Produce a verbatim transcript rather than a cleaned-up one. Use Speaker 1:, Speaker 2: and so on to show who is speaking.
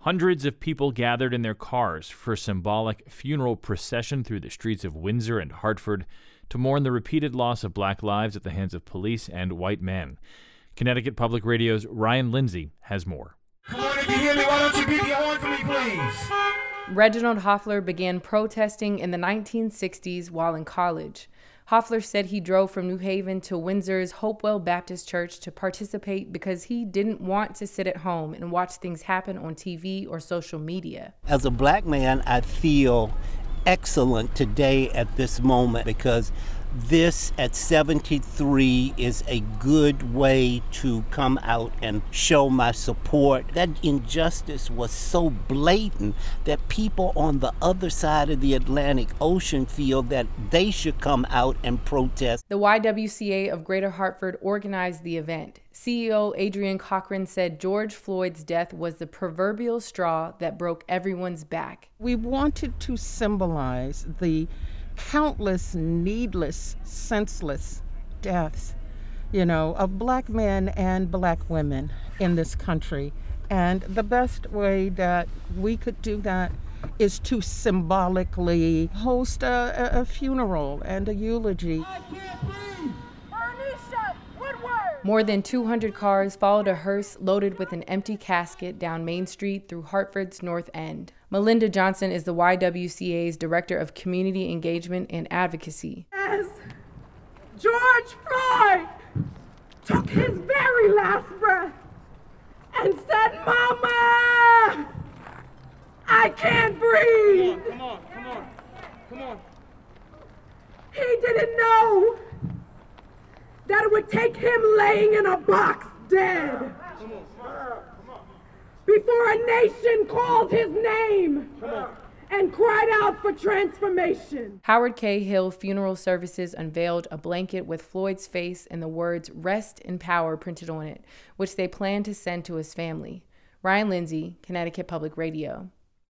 Speaker 1: Hundreds of people gathered in their cars for a symbolic funeral procession through the streets of Windsor and Hartford to mourn the repeated loss of black lives at the hands of police and white men. Connecticut Public Radio's Ryan Lindsay has more.
Speaker 2: Come on, if you hear me, why don't you beat your horn for me, please?
Speaker 3: Reginald Hoffler began protesting in the nineteen sixties while in college. Hoffler said he drove from New Haven to Windsor's Hopewell Baptist Church to participate because he didn't want to sit at home and watch things happen on T V or social media.
Speaker 4: As a black man, I feel excellent today at this moment because this at seventy-three is a good way to come out and show my support. That injustice was so blatant that people on the other side of the Atlantic Ocean feel that they should come out and protest.
Speaker 3: The Y W C A of Greater Hartford organized the event. C E O Adrian Cochran said George Floyd's death was the proverbial straw that broke everyone's back.
Speaker 5: We wanted to symbolize the countless needless, senseless deaths, you know, of black men and black women in this country. And the best way that we could do that is to symbolically host a, a, a funeral and a eulogy.
Speaker 3: More than two hundred cars followed a hearse loaded with an empty casket down Main Street through Hartford's North End. Melinda Johnson is the Y W C A's Director of Community Engagement and Advocacy.
Speaker 6: As George Floyd took his very last breath and said, "Mama, I can't breathe."
Speaker 2: Come on, come on, come on.
Speaker 6: He didn't know that it would take him laying in a box dead before a nation called his name and cried out for transformation.
Speaker 3: Howard K. Hill Funeral Services unveiled a blanket with Floyd's face and the words "Rest in Power" printed on it, which they plan to send to his family. Ryan Lindsay, Connecticut Public Radio.